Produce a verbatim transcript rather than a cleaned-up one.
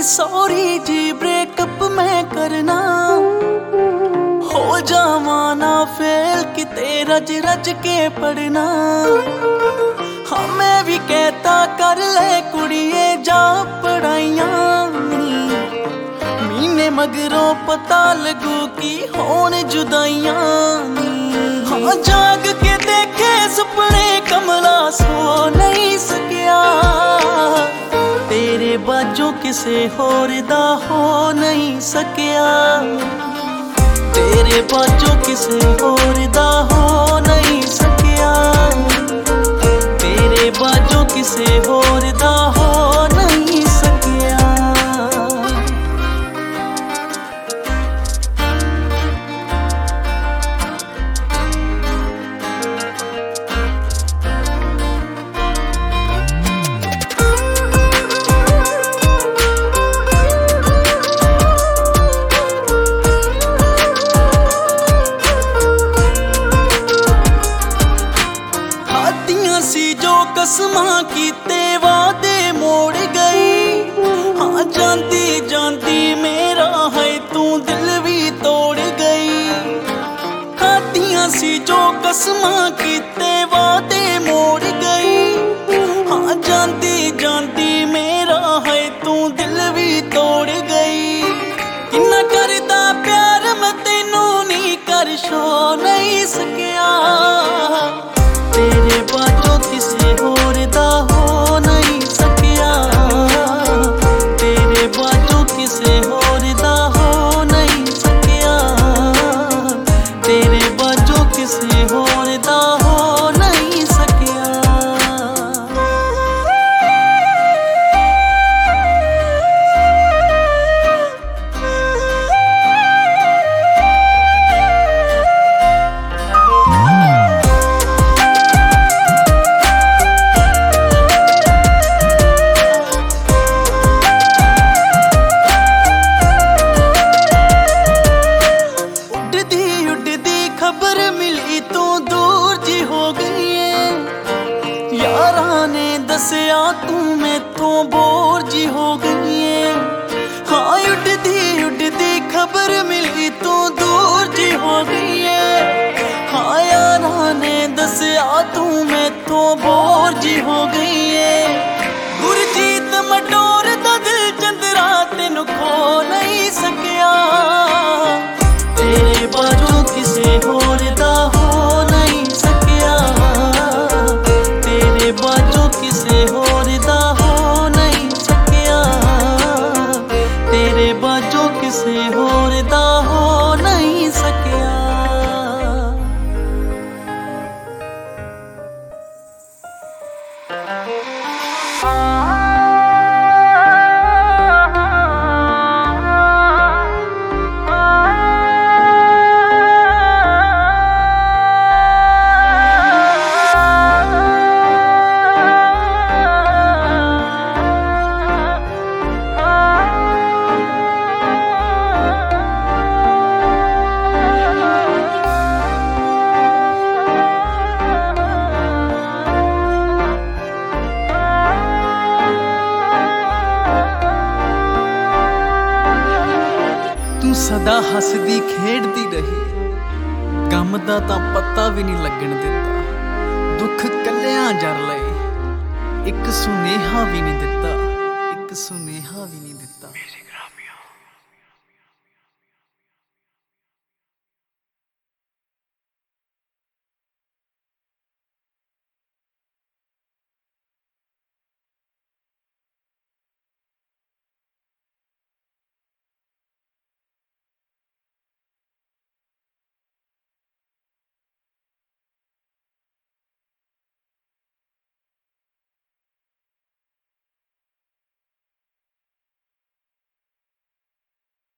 Sorry जी breakup मैं करना, हो जावा ना फेल किते रज रज के पढ़ना। हाँ मैं भी कहता कर ले कुड़िए जा पढ़ाइयां, महीने मगरों पता लगू की होन जुदाइयां। हाँ जाग के देखे सुपने कमला सो नहीं सकिया, तेरे बाजों किसे होर दा हो नहीं सकिया। तेरे बाजों किसे होर दा हो नहीं सकिया, तेरे बाजों किसे होर दा हो नहीं सकिया। सी जो कसमां कीते वादे मोड़ गई, हाँ जानती जानती मेरा है तू दिल भी तोड़ गई। खातियां सी जो कसमां कीते वादे मोड़ गई, हाँ जानती जानती मेरा है तू दिल भी तोड़ गई। किन्ना करदा प्यार मैं तेनू नहीं कर शो नहीं सकिया, तेरे बाजों किसे होर दा हो नहीं सकिया। तेरे बाजों किसे होर दा हो नहीं सकिया, तेरे बाजों किसे होर दा हो नहीं सकिया। खबर मिली तू दूर जी हो गई है, यारा ने दसिया तू मैथों बोर जी हो गई है। हाँ उड़दी उड़दी खबर मिली तू दूर जी हो गई है, हाँ यारा ने दसिया तू मैथों बोर जी हो गई है। गुरजीत मटोर दा दिल चंदरा तेनू खो नहीं सकिया, तेरे बाजों किसे होर दा हो नहीं सकिया। तेरे बाजों किसे होर दा हो नहीं सकिया, तेरे बाजों किसे होर दा हो नहीं सकिया। तू सदा हसदी खेडदी रही, गम दा तां पता भी नहीं लगन दिता। दुख कल्लियां जर लए, एक सुनेहा भी नहीं दिता, एक सुनेहा भी नहीं